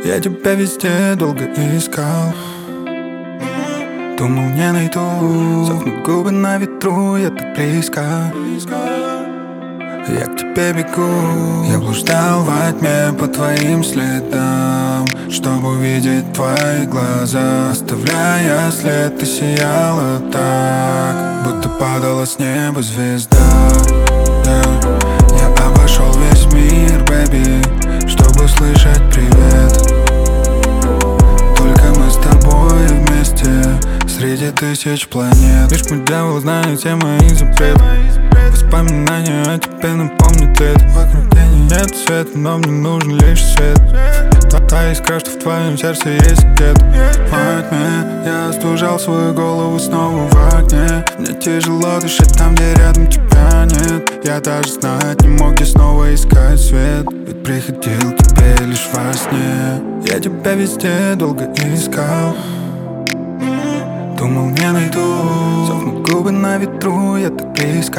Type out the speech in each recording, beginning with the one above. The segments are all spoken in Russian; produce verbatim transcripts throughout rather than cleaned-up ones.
Я тебя везде долго искал, думал, не найду. Сохнут губы на ветру, я так близко. Я к тебе бегу. Я блуждал во тьме по твоим следам, чтобы увидеть твои глаза. Оставляя след, ты сияла так, будто падала с неба звезда. Yeah. Я обошел весь мир, baby, чтобы услышать привет. Только мы с тобой вместе среди тысяч планет. Лишь мой дьявол знает все мои запреты. Воспоминания о тебе напомнят это. Вокруг тени нет света, но мне нужен лишь свет. Та искра, что в твоем сердце есть где-то. Во тьме я остужал свою голову снова в огне. Мне тяжело дышать там, где рядом тебя нет. Я даже знать не мог, где снова искать свет. Ведь приходил к тебе лишь во сне. Я тебя везде долго искал, думал, не найду. Сохнут губы на ветру, я так близко.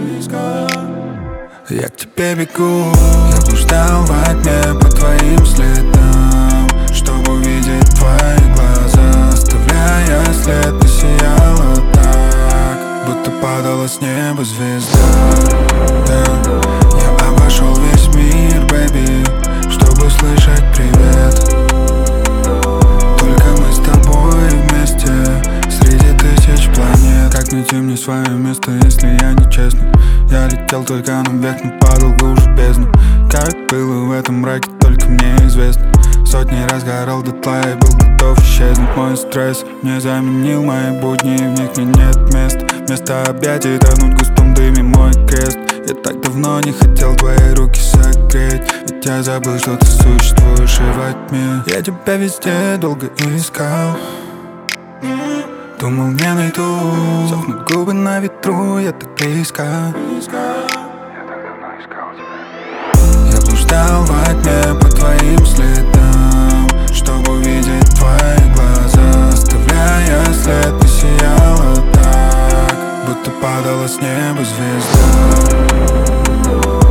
Я к тебе бегу. Я блуждал во тьме по твоим следам, чтобы увидеть твои глаза. Оставляя след, ты сияла так, будто падала с неба звезда. Yeah. Я обошел весь мир, baby, чтобы услышать привет. Только мы с тобой вместе среди тысяч планет. Как найти мне свое место, если я нечестный? Я летел только наверх, но падал глубже в бездну. Как было в этом мраке, только мне известно. Сотни раз горел дотла и был готов исчезнуть. Мой стресс не заменил мои будни, в них мне нет места. Вместо объятий тонуть в густом дыме мой крест. Я так давно не хотел твои руки согреть, ведь я забыл, что ты существуешь и во тьме. Я тебя везде долго искал, думал, не найду. Сохнут губы на ветру, я так близко. Я так давно искал тебя. Я блуждал во тьме по твоим следам, чтобы увидеть твои глаза. Оставляя след, ты сияла так, будто падала с неба звезда.